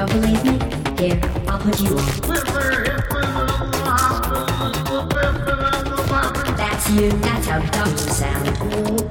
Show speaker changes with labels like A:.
A: Don't believe me? Here, I'll put you on. That's you, that's how dumb you sound.